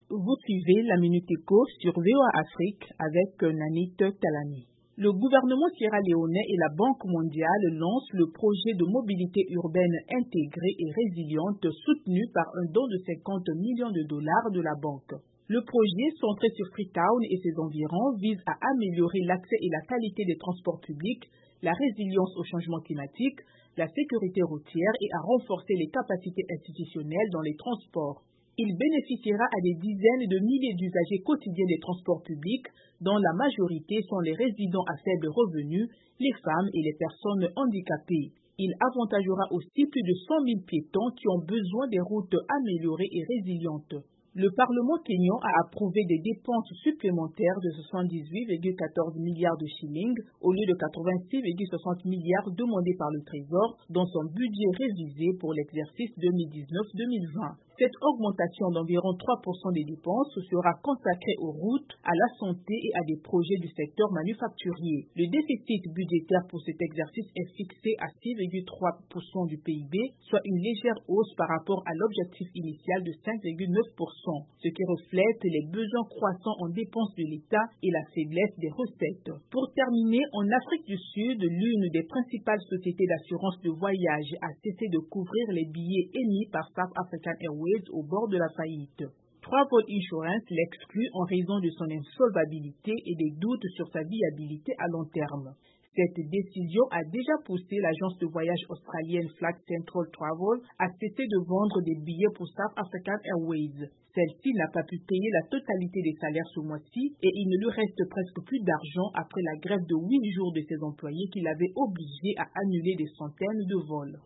Vous suivez la Minute Éco sur VOA Afrique avec Nanit Talani. Le gouvernement sierra-léonais et la Banque mondiale lancent le projet de mobilité urbaine intégrée et résiliente soutenu par un don de 50 millions de dollars de la banque. Le projet, centré sur Freetown et ses environs, vise à améliorer l'accès et la qualité des transports publics, la résilience au changement climatique, la sécurité routière et à renforcer les capacités institutionnelles dans les transports. Il bénéficiera à des dizaines de milliers d'usagers quotidiens des transports publics, dont la majorité sont les résidents à faible revenu, les femmes et les personnes handicapées. Il avantagera aussi plus de 100 000 piétons qui ont besoin des routes améliorées et résilientes. Le Parlement kényan a approuvé des dépenses supplémentaires de 78,14 milliards de shillings au lieu de 86,60 milliards demandés par le Trésor dans son budget révisé pour l'exercice 2019-2020. Cette augmentation d'environ 3% des dépenses sera consacrée aux routes, à la santé et à des projets du secteur manufacturier. Le déficit budgétaire pour cet exercice est fixé à 6,3% du PIB, soit une légère hausse par rapport à l'objectif initial de 5,9%, ce qui reflète les besoins croissants en dépenses de l'État et la faiblesse des recettes. Pour terminer, en Afrique du Sud, l'une des principales sociétés d'assurance de voyage a cessé de couvrir les billets émis par South African Airways au bord de la faillite. Travel Insurance l'exclut en raison de son insolvabilité et des doutes sur sa viabilité à long terme. Cette décision a déjà poussé l'agence de voyage australienne Flag Central Travel à cesser de vendre des billets pour South African Airways. Celle-ci n'a pas pu payer la totalité des salaires ce mois-ci et il ne lui reste presque plus d'argent après la grève de 8 jours de ses employés qui l'avaient obligé à annuler des centaines de vols.